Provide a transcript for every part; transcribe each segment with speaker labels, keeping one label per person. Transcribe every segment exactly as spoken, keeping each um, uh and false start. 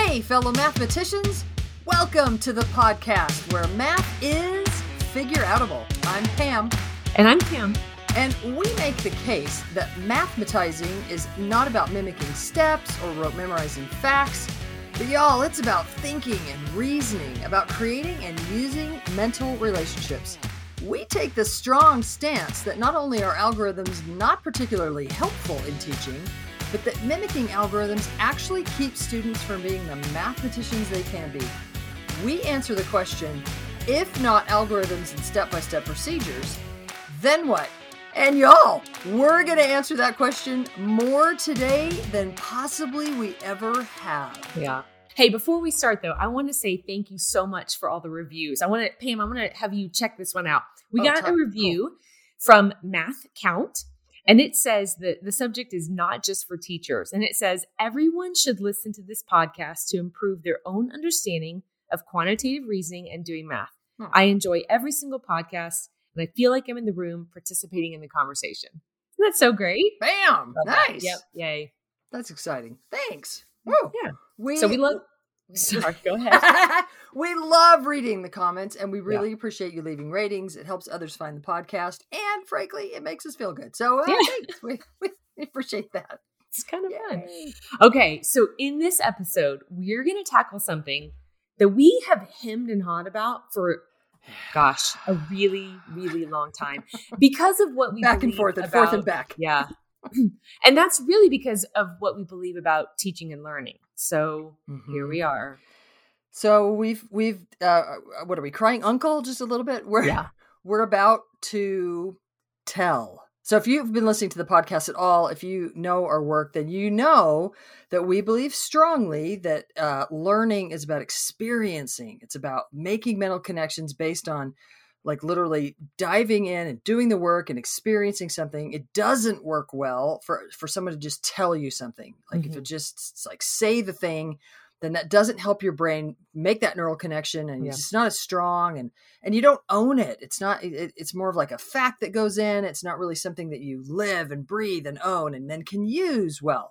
Speaker 1: Hey, fellow mathematicians, welcome to the podcast where math is figure-outable. I'm Pam.
Speaker 2: And I'm Kim.
Speaker 1: And we make the case that mathematizing is not about mimicking steps or memorizing facts, but y'all, it's about thinking and reasoning, about creating and using mental relationships. We take the strong stance that not only are algorithms not particularly helpful in teaching, but that mimicking algorithms actually keep students from being the mathematicians they can be. We answer the question, if not algorithms and step-by-step procedures, then what? And y'all, we're going to answer that question more today than possibly we ever have.
Speaker 2: Yeah. Hey, before we start though, I want to say thank you so much for all the reviews. I want to, Pam, I want to have you check this one out. We
Speaker 1: Oh,
Speaker 2: got
Speaker 1: top,
Speaker 2: a review
Speaker 1: cool.
Speaker 2: from Math Count, and it says that the subject is not just for teachers. And it says, everyone should listen to this podcast to improve their own understanding of quantitative reasoning and doing math.
Speaker 1: Hmm.
Speaker 2: I enjoy every single podcast, and I feel like I'm in the room participating in the conversation. Isn't that so great?
Speaker 1: Bam!
Speaker 2: Love that.
Speaker 1: Nice.
Speaker 2: Yep. Yay.
Speaker 1: That's exciting. Thanks. Woo.
Speaker 2: Yeah.
Speaker 1: We,
Speaker 2: So we love... Sorry, go ahead.
Speaker 1: We love reading the comments, and we really yeah. appreciate you leaving ratings. It helps others find the podcast, and frankly, it makes us feel good. So uh,
Speaker 2: yeah.
Speaker 1: thanks. We, we appreciate that.
Speaker 2: It's kind of
Speaker 1: Yay.
Speaker 2: fun. Okay, so in this episode, we're going to tackle something that we have hemmed and hawed about for, gosh, a really, really long time because of what we
Speaker 1: back
Speaker 2: believe
Speaker 1: and forth and
Speaker 2: about,
Speaker 1: forth and back.
Speaker 2: Yeah. And that's really because of what we believe about teaching and learning. So mm-hmm. here we are.
Speaker 1: So we've, we've, uh, what are we crying uncle just a little bit? We're,
Speaker 2: yeah.
Speaker 1: we're about to tell. So if you've been listening to the podcast at all, if you know our work, then you know that we believe strongly that uh, learning is about experiencing. It's about making mental connections based on like literally diving in and doing the work and experiencing something. It doesn't work well for, for someone to just tell you something. Like mm-hmm. if it just it's like say the thing, then that doesn't help your brain make that neural connection, and yeah. it's just not as strong, and, and you don't own it. It's not, it, it's more of like a fact that goes in. It's not really something that you live and breathe and own and then can use well.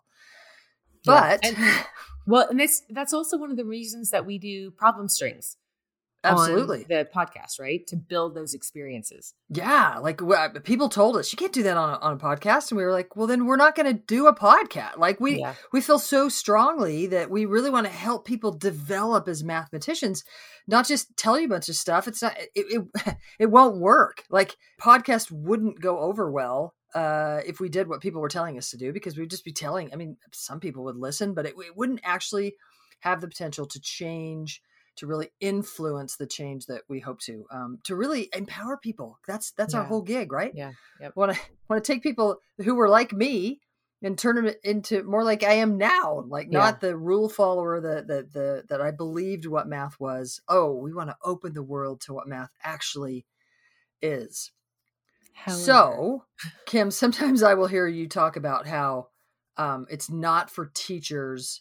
Speaker 1: But
Speaker 2: yeah. and, well, and that's, that's also one of the reasons that we do problem strings.
Speaker 1: Absolutely.
Speaker 2: On the podcast, right? To build those experiences.
Speaker 1: Yeah. Like people told us you can't do that on a, on a podcast. And we were like, well, then we're not going to do a podcast. Like we, yeah. we feel so strongly that we really want to help people develop as mathematicians, not just tell you a bunch of stuff. It's not, it, it, it won't work. Like podcast wouldn't go over well uh, if we did what people were telling us to do, because we'd just be telling, I mean, some people would listen, but it, it wouldn't actually have the potential to change, to really influence the change that we hope to, um, to really empower people. That's, that's yeah. our whole gig, right?
Speaker 2: Yeah. Yep.
Speaker 1: Want to, want to take people who were like me and turn them into more like I am now, like not yeah. the rule follower that, that, the, that I believed what math was. Oh, we want to open the world to what math actually is. However. So Kim, sometimes I will hear you talk about how, um, it's not for teachers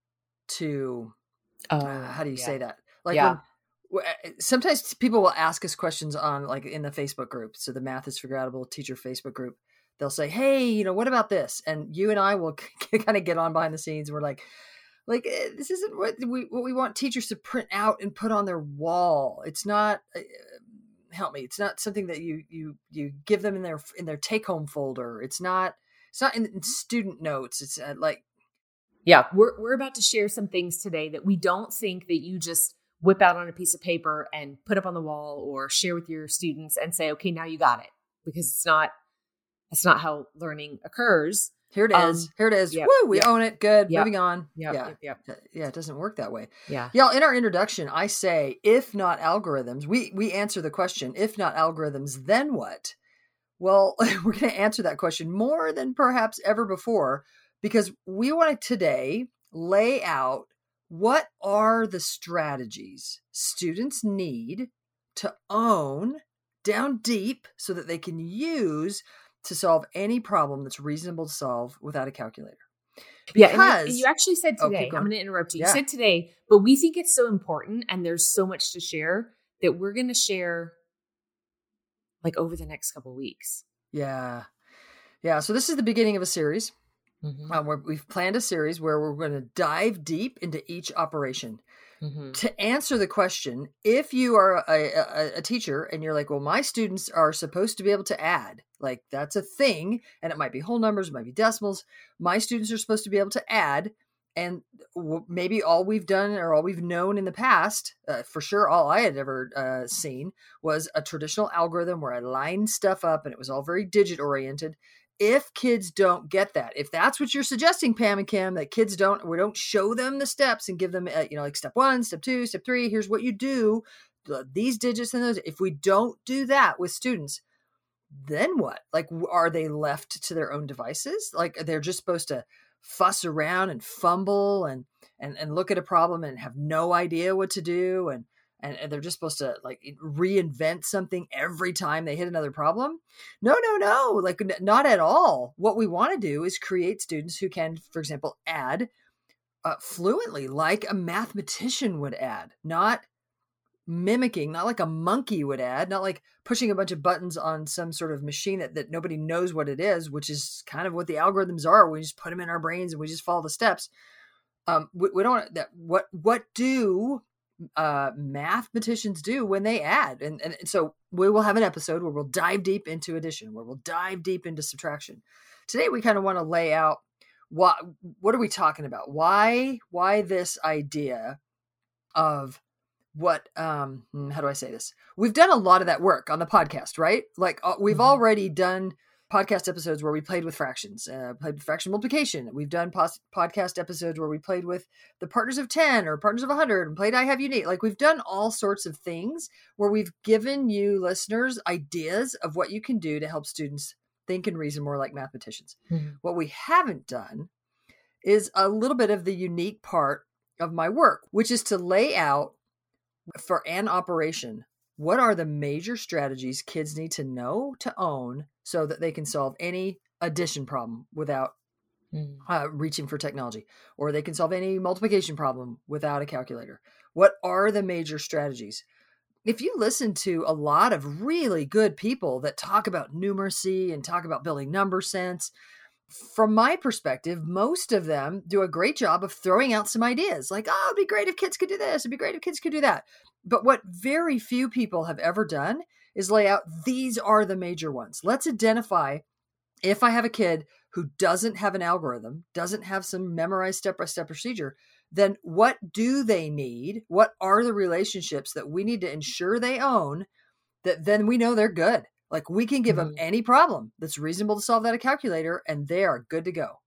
Speaker 1: to,
Speaker 2: Oh,
Speaker 1: uh, how do you
Speaker 2: yeah.
Speaker 1: say that? Like
Speaker 2: yeah.
Speaker 1: when, sometimes people will ask us questions on like in the Facebook group. So the Math is Figure-Outable teacher Facebook group, they'll say, hey, you know, what about this? And you and I will kind of get on behind the scenes. And we're like, like, this isn't what we, what we want teachers to print out and put on their wall. It's not, uh, help me. It's not something that you, you, you give them in their, in their take home folder. It's not, it's not in, in student notes. It's uh, like,
Speaker 2: Yeah, we're we're about to share some things today that we don't think that you just whip out on a piece of paper and put up on the wall or share with your students and say, okay, now you got it. Because it's not, it's not how learning occurs.
Speaker 1: Here it is. Um, Here it is.
Speaker 2: Yep,
Speaker 1: Woo, we
Speaker 2: yep,
Speaker 1: own it. Good.
Speaker 2: Yep,
Speaker 1: Moving on.
Speaker 2: Yep,
Speaker 1: yeah.
Speaker 2: Yep, yep.
Speaker 1: Yeah. It doesn't work that way.
Speaker 2: Yeah.
Speaker 1: Yeah. In our introduction, I say, if not algorithms, we, we answer the question, if not algorithms, then what? Well, we're going to answer that question more than perhaps ever before, because we want to today lay out what are the strategies students need to own down deep so that they can use to solve any problem that's reasonable to solve without a calculator.
Speaker 2: Because, yeah, and you, you actually said today,
Speaker 1: oh,
Speaker 2: I'm going to interrupt you.
Speaker 1: Yeah.
Speaker 2: You said today, but we think it's so important and there's so much to share that we're going to share like over the next couple of weeks.
Speaker 1: Yeah. Yeah. So this is the beginning of a series.
Speaker 2: Mm-hmm.
Speaker 1: Um, we're, we've planned a series where we're going to dive deep into each operation.
Speaker 2: Mm-hmm.
Speaker 1: To answer the question, if you are a, a, a teacher and you're like, well, my students are supposed to be able to add, like that's a thing, and it might be whole numbers, it might be decimals. My students are supposed to be able to add, and w- maybe all we've done or all we've known in the past, uh, for sure, all I had ever uh, seen was a traditional algorithm where I lined stuff up and it was all very digit oriented. If kids don't get that, if that's what you're suggesting, Pam and Kim, that kids don't, we don't show them the steps and give them, uh, you know, like step one, step two, step three, here's what you do, these digits and those. If we don't do that with students, then what? Like, are they left to their own devices? Like, they're just supposed to fuss around and fumble and, and, and look at a problem and have no idea what to do. And, and, and they're just supposed to like reinvent something every time they hit another problem. No, no, no, like n- not at all. What we want to do is create students who can, for example, add uh, fluently, like a mathematician would add, not mimicking, not like a monkey would add, not like pushing a bunch of buttons on some sort of machine that, that nobody knows what it is, which is kind of what the algorithms are. We just put them in our brains and we just follow the steps. Um, we, we don't that what what do uh, mathematicians do when they add? And, and so we will have an episode where we'll dive deep into addition, where we'll dive deep into subtraction. Today we kind of want to lay out what what are we talking about? Why why this idea of what um how do I say this? We've done a lot of that work on the podcast, right? Like uh, we've mm-hmm. already done podcast episodes where we played with fractions, uh, played with fraction multiplication. We've done pos- podcast episodes where we played with the partners of ten or partners of one hundred and played I Have Unique. Like we've done all sorts of things where we've given you listeners ideas of what you can do to help students think and reason more like mathematicians. Mm-hmm. What we haven't done is a little bit of the unique part of my work, which is to lay out for an operation, what are the major strategies kids need to know to own so that they can solve any addition problem without mm. uh, reaching for technology, or they can solve any multiplication problem without a calculator? What are the major strategies? If you listen to a lot of really good people that talk about numeracy and talk about building number sense, from my perspective, most of them do a great job of throwing out some ideas like, oh, it'd be great if kids could do this. It'd be great if kids could do that. But what very few people have ever done is lay out, these are the major ones. Let's identify if I have a kid who doesn't have an algorithm, doesn't have some memorized step-by-step procedure, then what do they need? What are the relationships that we need to ensure they own that then we know they're good? Like we can give mm-hmm. them any problem that's reasonable to solve that a calculator and they are good to go.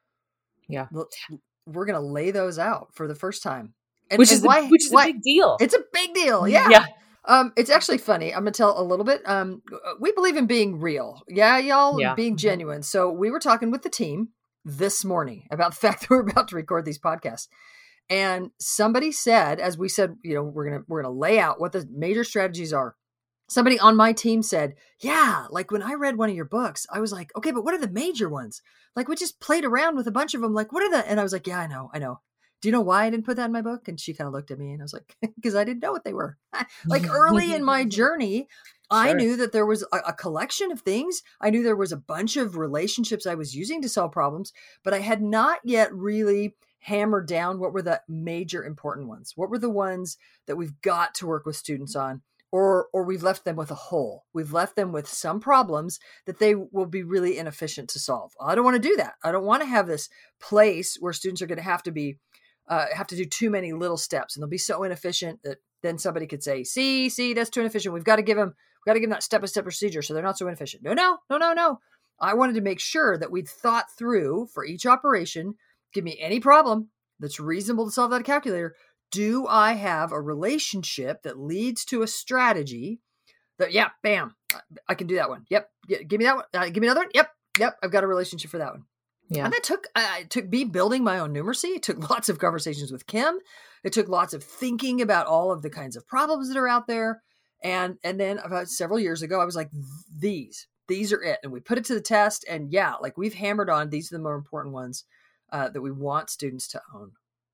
Speaker 2: Yeah.
Speaker 1: We're going to lay those out for the first time. And,
Speaker 2: which
Speaker 1: and
Speaker 2: is the,
Speaker 1: why,
Speaker 2: which is
Speaker 1: why,
Speaker 2: a big deal.
Speaker 1: It's a big deal. Yeah.
Speaker 2: Yeah.
Speaker 1: Um, it's actually funny. I'm going to tell a little bit. Um, we believe in being real. Yeah, y'all,
Speaker 2: yeah.
Speaker 1: being
Speaker 2: mm-hmm.
Speaker 1: genuine. So we were talking with the team this morning about the fact that we're about to record these podcasts. And somebody said, as we said, you know, we're going to, we're going to lay out what the major strategies are. Somebody on my team said, yeah, like when I read one of your books, I was like, okay, but what are the major ones? Like we just played around with a bunch of them. Like, what are the, and I was like, yeah, I know, I know. Do you know why I didn't put that in my book? And she kind of looked at me and I was like, because I didn't know what they were. Like early in my journey, sure. I knew that there was a, a collection of things. I knew there was a bunch of relationships I was using to solve problems, but I had not yet really hammered down what were the major important ones. What were the ones that we've got to work with students on? Or or we've left them with a hole. We've left them with some problems that they will be really inefficient to solve. I don't want to do that. I don't want to have this place where students are going to have to be uh, have to do too many little steps, and they'll be so inefficient that then somebody could say, "See, see, that's too inefficient. We've got to give them, we've got to give them that step-by-step procedure so they're not so inefficient." No, no, no, no, no. I wanted to make sure that we'd thought through for each operation. Give me any problem that's reasonable to solve that calculator. Do I have a relationship that leads to a strategy that, yeah, bam, I can do that one. Yep. Yeah, give me that one. Uh, give me another one. Yep. Yep. I've got a relationship for that one. Yeah. And that took, uh, it took me building my own numeracy. It took lots of conversations with Kim. It took lots of thinking about all of the kinds of problems that are out there. And, and then about several years ago, I was like, these, these are it. And we put it to the test. And yeah, like we've hammered on, these are the more important ones uh, that we want students to own.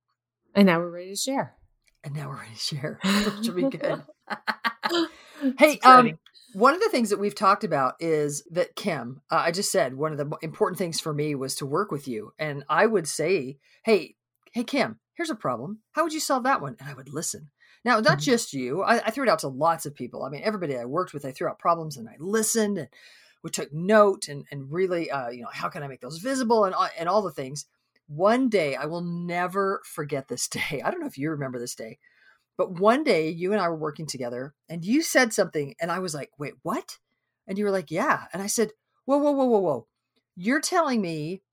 Speaker 2: And now we're ready to share.
Speaker 1: And now we're ready to share, which will be good. Hey, um, One of the things that we've talked about is that Kim, uh, I just said one of the mo- important things for me was to work with you. And I would say, hey, hey, Kim, here's a problem. How would you solve that one? And I would listen. Now, not
Speaker 2: Mhm.
Speaker 1: just you. I, I threw it out to lots of people. I mean, everybody I worked with, I threw out problems and I listened and we took note and, and really, uh, you know, how can I make those visible and, and all the things. One day, I will never forget this day. I don't know if you remember this day. But one day you and I were working together and you said something and I was like, wait, what? And you were like, yeah. And I said, whoa, whoa, whoa, whoa, whoa. You're telling me,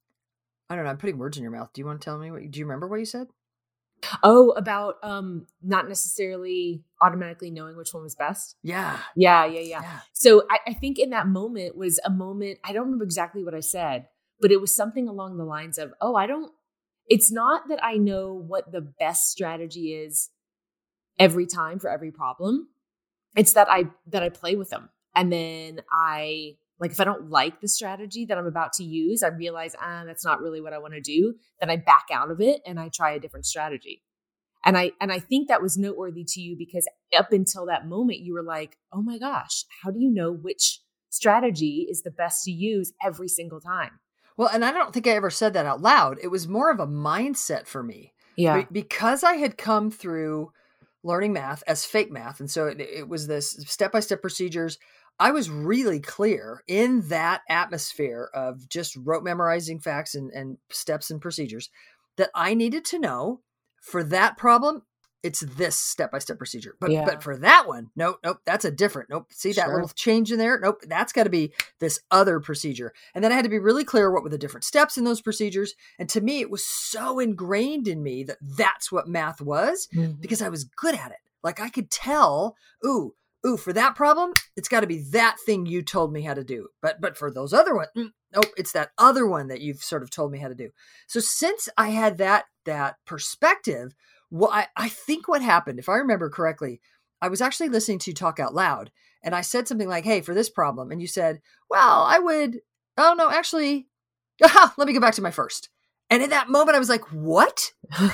Speaker 1: I don't know, I'm putting words in your mouth. Do you want to tell me what, do you remember what you said?
Speaker 2: Oh, about um not necessarily automatically knowing which one was best.
Speaker 1: Yeah.
Speaker 2: Yeah, yeah, yeah.
Speaker 1: Yeah.
Speaker 2: So I, I think in that moment was a moment, I don't remember exactly what I said, but it was something along the lines of, oh, I don't, it's not that I know what the best strategy is every time for every problem. It's that I that I play with them. And then I like if I don't like the strategy that I'm about to use, I realize, ah, that's not really what I want to do. Then I back out of it and I try a different strategy. And I and I think that was noteworthy to you because up until that moment, you were like, oh my gosh, how do you know which strategy is the best to use every single time?
Speaker 1: Well, and I don't think I ever said that out loud. It was more of a mindset for me.
Speaker 2: Yeah.
Speaker 1: Be- because I had come through learning math as fake math. And so it, it was this step-by-step procedures. I was really clear in that atmosphere of just rote memorizing facts and, and steps and procedures that I needed to know for that problem. It's this step-by-step procedure, but,
Speaker 2: Yeah.
Speaker 1: but for that one, nope, nope, that's a different, nope. See that
Speaker 2: Sure.
Speaker 1: little change in there? Nope. That's got to be this other procedure. And then I had to be really clear what were the different steps in those procedures. And to me, it was so ingrained in me that that's what math was
Speaker 2: Mhm.
Speaker 1: because I was good at it. Like I could tell, ooh, ooh, for that problem, it's got to be that thing you told me how to do. But, but for those other ones, mm, nope, it's that other one that you've sort of told me how to do. So since I had that, that perspective, well, I, I think what happened, if I remember correctly, I was actually listening to you talk out loud and I said something like, hey, for this problem. And you said, well, I would, oh no, actually, ah, let me go back to my first. And in that moment, I was like, what?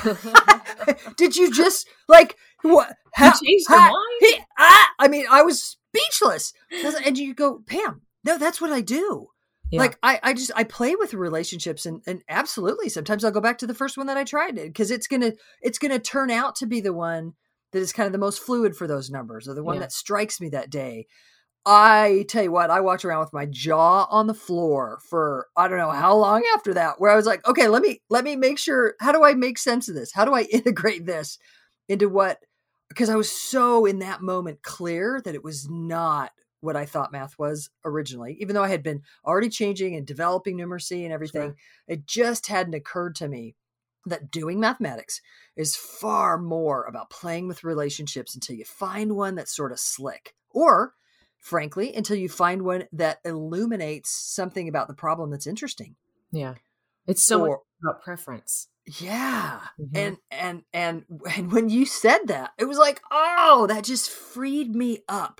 Speaker 1: Did you just like, what?
Speaker 2: You changed your
Speaker 1: ha,
Speaker 2: mind?
Speaker 1: he, ah, I mean, I was speechless. And you go, Pam, no, that's what I do.
Speaker 2: Yeah.
Speaker 1: Like I, I just, I play with relationships and, and absolutely. Sometimes I'll go back to the first one that I tried because it's going to, it's going to turn out to be the one that is kind of the most fluid for those numbers or the one
Speaker 2: Yeah.
Speaker 1: that strikes me that day. I tell you what, I walked around with my jaw on the floor for, I don't know how long after that, where I was like, okay, let me, let me make sure, how do I make sense of this? How do I integrate this into what, because I was so in that moment clear that it was not what I thought math was originally, even though I had been already changing and developing numeracy and everything.
Speaker 2: Sure.
Speaker 1: It just hadn't occurred to me that doing mathematics is far more about playing with relationships until you find one that's sort of slick, or frankly, until you find one that illuminates something about the problem that's interesting.
Speaker 2: Yeah. It's so
Speaker 1: Or-
Speaker 2: much about preference.
Speaker 1: Yeah.
Speaker 2: Mhm.
Speaker 1: And, and, and, and when you said that, it was like, oh, that just freed me up.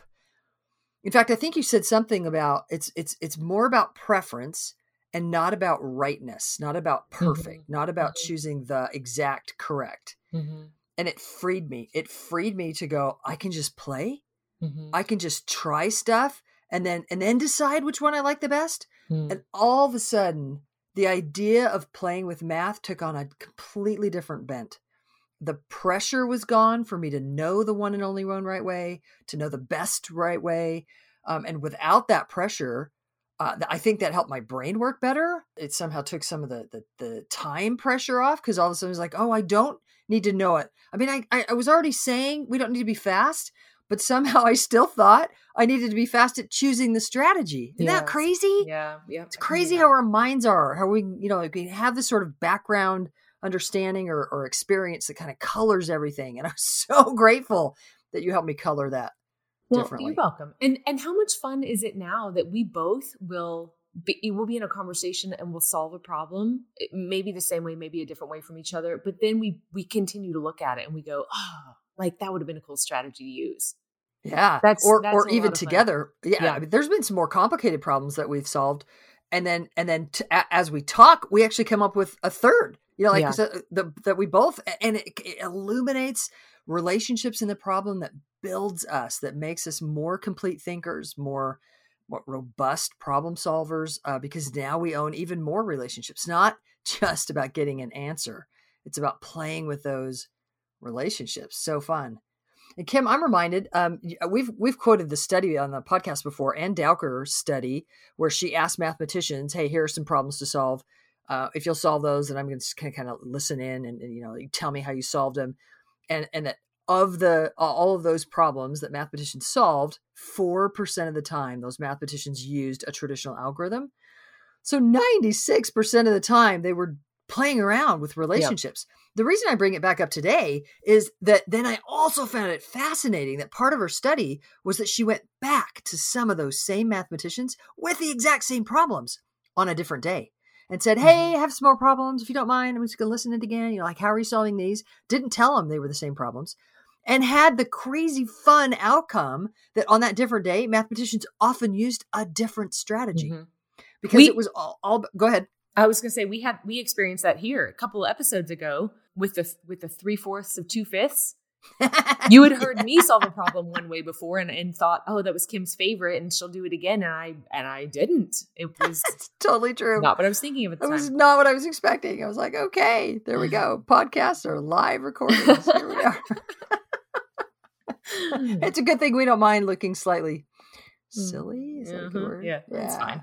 Speaker 1: In fact, I think you said something about it's it's it's more about preference and not about rightness, not about perfect,
Speaker 2: Mm-hmm.
Speaker 1: not about
Speaker 2: Mhm.
Speaker 1: choosing the exact correct.
Speaker 2: Mm-hmm.
Speaker 1: And it freed me. It freed me to go, I can just play.
Speaker 2: Mm-hmm.
Speaker 1: I can just try stuff and then and then decide which one I like the best.
Speaker 2: Mm.
Speaker 1: And all of a sudden, the idea of playing with math took on a completely different bent. The pressure was gone for me to know the one and only one right way, to know the best right way. Um, and without that pressure, uh, I think that helped my brain work better. It somehow took some of the the, the time pressure off because all of a sudden it was like, oh, I don't need to know it. I mean, I, I, I was already saying we don't need to be fast, but somehow I still thought I needed to be fast at choosing the strategy. Isn't
Speaker 2: Yeah.
Speaker 1: that crazy?
Speaker 2: Yeah. Yeah.
Speaker 1: It's crazy how our minds are, how we, you know, we have this sort of background understanding or, or experience that kind of colors everything. And I'm so grateful that you helped me color that
Speaker 2: Well,
Speaker 1: differently.
Speaker 2: you're welcome. And and how much fun is it now that we both will be, we'll be in a conversation and we'll solve a problem, maybe the same way, maybe a different way from each other, but then we we continue to look at it and we go, oh, like that would have been a cool strategy to use.
Speaker 1: Yeah.
Speaker 2: That's-
Speaker 1: or
Speaker 2: that's
Speaker 1: or
Speaker 2: a
Speaker 1: even
Speaker 2: lot of fun.
Speaker 1: together. Yeah,
Speaker 2: Yeah.
Speaker 1: I mean, there's been some more complicated problems that we've solved. And then, and then t- a- as we talk, we actually come up with a third You know, like
Speaker 2: Yeah.
Speaker 1: so the, that we both, and it, it illuminates relationships in the problem that builds us, that makes us more complete thinkers, more, more robust problem solvers, uh, because now we own even more relationships, not just about getting an answer. It's about playing with those relationships. So fun. And Kim, I'm reminded, um, we've we've quoted the study on the podcast before, Ann Dowker's study, where she asked mathematicians, hey, here are some problems to solve. Uh, if you'll solve those, then I'm going to kind of listen in and, and, you know, tell me how you solved them. And, and that of the all of those problems that mathematicians solved, four percent of the time, those mathematicians used a traditional algorithm. So ninety-six percent of the time, they were playing around with relationships. Yep. The reason I bring it back up today is that then I also found it fascinating that part of her study was that she went back to some of those same mathematicians with the exact same problems on a different day and said, hey, I have some more problems. If you don't mind, I'm just going to listen to it again. You know, like, how are you solving these? Didn't tell them they were the same problems, and had the crazy fun outcome that on that different day, mathematicians often used a different strategy mm-hmm. because we- it was all, all, go ahead.
Speaker 2: I was going to say, we had, we experienced that here a couple of episodes ago with the, with the three fourths of two fifths. You had heard me solve a problem one way before and, and thought, oh, that was Kim's favorite and she'll do it again. And I, and I didn't. It was
Speaker 1: That's totally true.
Speaker 2: Not what I was thinking of at the
Speaker 1: it
Speaker 2: time.
Speaker 1: It was not what I was expecting. I was like, okay, there we go. Podcasts are live recordings. Here we are. It's a good thing we don't mind looking slightly silly. Is that mm-hmm. a good word?
Speaker 2: Yeah, yeah, that's fine.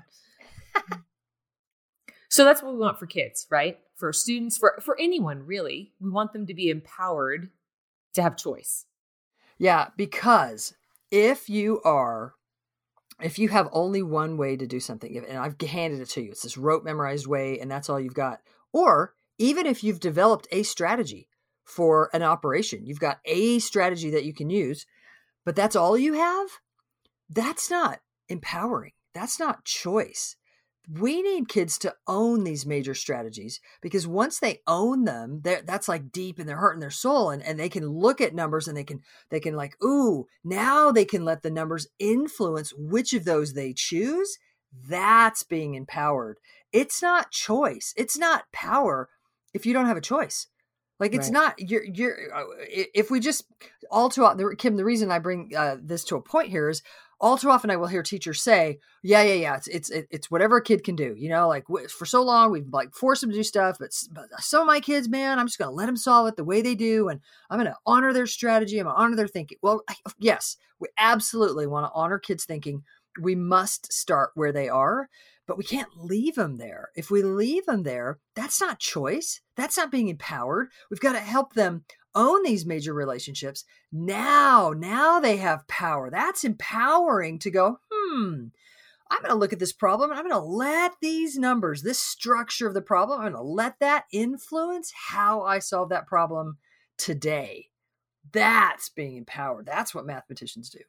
Speaker 2: So that's what we want for kids, right? For students, for, for anyone, really. We want them to be empowered to have choice.
Speaker 1: Yeah, because if you are, if you have only one way to do something, and I've handed it to you, it's this rote memorized way, and that's all you've got. Or even if you've developed a strategy for an operation, you've got a strategy that you can use, but that's all you have, that's not empowering. That's not choice. We need kids to own these major strategies, because once they own them, that's like deep in their heart and their soul. And, and they can look at numbers and they can, they can like, ooh, now they can let the numbers influence which of those they choose. That's being empowered. It's not choice. It's not power if you don't have a choice. Like it's right. not, you're, you're, if we just all too often, Kim, the reason I bring uh, this to a point here is all too often I will hear teachers say, yeah, yeah, yeah, it's, it's, it's whatever a kid can do, you know, like for so long we've like forced them to do stuff, but, but some of my kids, man, I'm just going to let them solve it the way they do. And I'm going to honor their strategy. I'm going to honor their thinking. Well, I, yes, we absolutely want to honor kids' thinking. We must start where they are, but we can't leave them there. If we leave them there, that's not choice. That's not being empowered. We've got to help them own these major relationships. Now, now they have power. That's empowering to go, hmm, I'm going to look at this problem and I'm going to let these numbers, this structure of the problem, I'm going to let that influence how I solve that problem today. That's being empowered. That's what mathematicians do.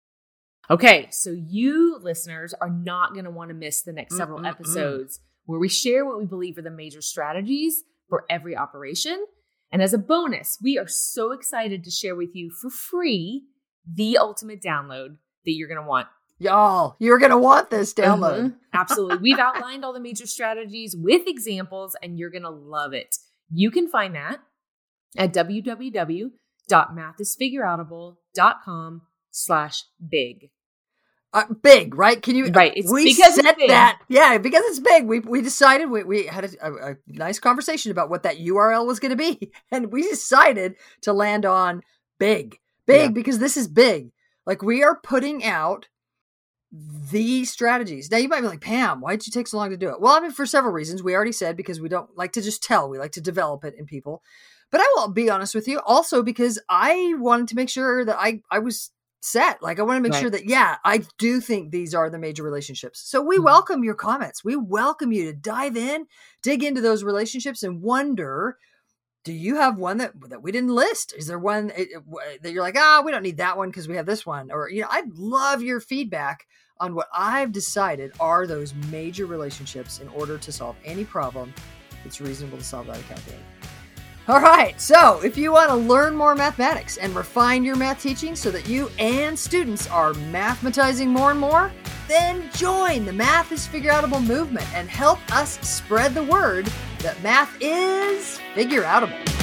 Speaker 2: Okay, so you listeners are not going to want to miss the next several Mm-mm-mm. episodes where we share what we believe are the major strategies for every operation. And as a bonus, we are so excited to share with you for free the ultimate download that you're going to want.
Speaker 1: Y'all, you're going to want this download.
Speaker 2: Mm-hmm. Absolutely. We've outlined all the major strategies with examples, and you're going to love it. You can find that at www.mathisfigureoutable.com slash big.
Speaker 1: Uh, big, right? Can you?
Speaker 2: Right. It's
Speaker 1: we
Speaker 2: because
Speaker 1: said
Speaker 2: it's big.
Speaker 1: that. Yeah, because it's big. We we decided we we had a, a, a nice conversation about what that U R L was going to be, and we decided to land on big, big yeah. because this is big. Like we are putting out the strategies. Now you might be like, Pam, why did you take so long to do it? Well, I mean, for several reasons. We already said because we don't like to just tell. We like to develop it in people. But I will be honest with you, also because I wanted to make sure that I I was. set. Like I want to make right. sure that, yeah, I do think these are the major relationships. So we mm-hmm. welcome your comments. We welcome you to dive in, dig into those relationships and wonder, do you have one that, that we didn't list? Is there one it, it, that you're like, ah, oh, we don't need that one because we have this one? Or, you know, I'd love your feedback on what I've decided are those major relationships in order to solve any problem. It's reasonable to solve that calculator. All right, so if you want to learn more mathematics and refine your math teaching so that you and students are mathematizing more and more, Then join the Math is Figureoutable movement and help us spread the word that math is figureoutable.